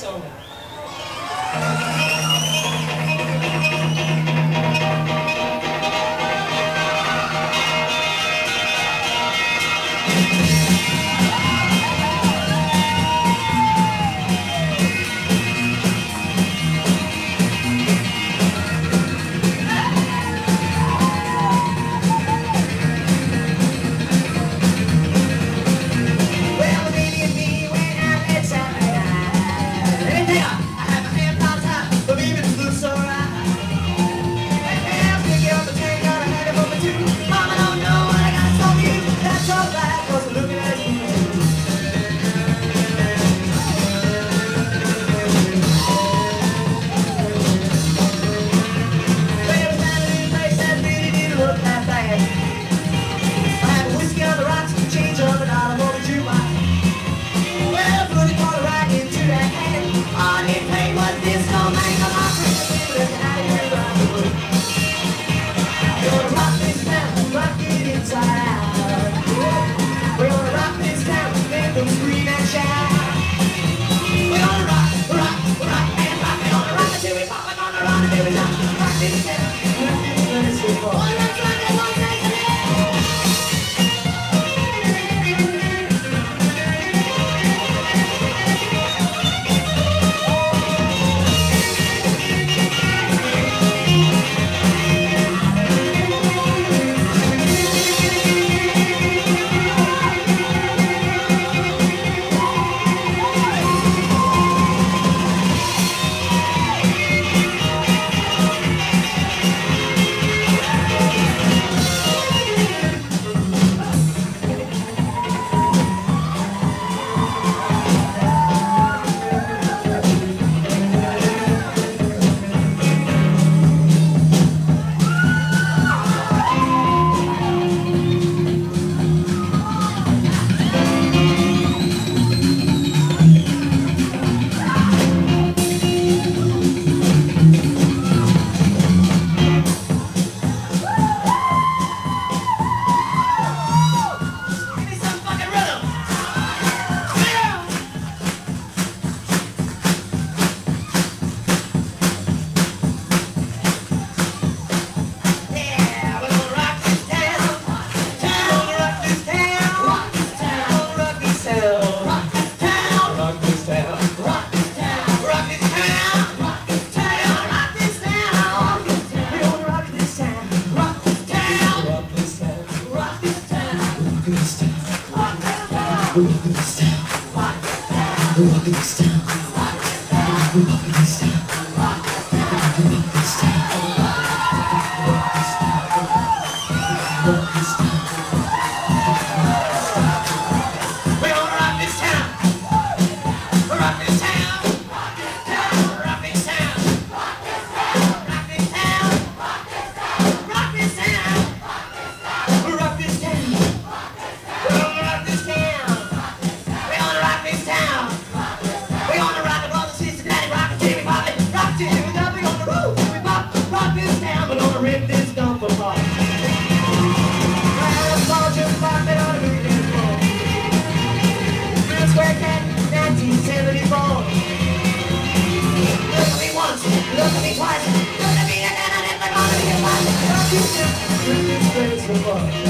song. We're walking this town. We're walking this town. We're walking this town. We're walking this town. Walk this town. We're gonna rock this town. Rock this town. Rock this town. Rock this town. Rock this town. Rock this town. We're gonna rock this town. We're gonna rock this town. We're gonna rock the brother, sister, daddy, rock the Jimmy, Bobby, rock the Jimmy, we're gonna roll, we pop, rock this town. We're gonna rip this dump apart. Look at me twice, look at me again, and it's gonna be a fight.